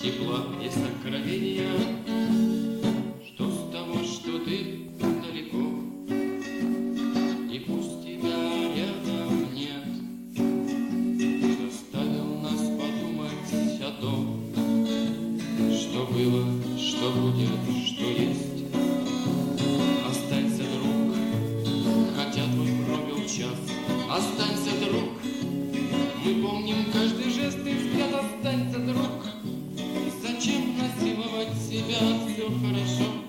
тепла и сокровения. Что с того, что ты далеко, и пусть тебя рядом нет, заставил нас подумать о том, что было, что будет, что есть. Останься, друг, хотя твой пробил час. Останься, друг, мы помним каждый жест и взгляд. Останься, друг, зачем насиловать себя, все хорошо.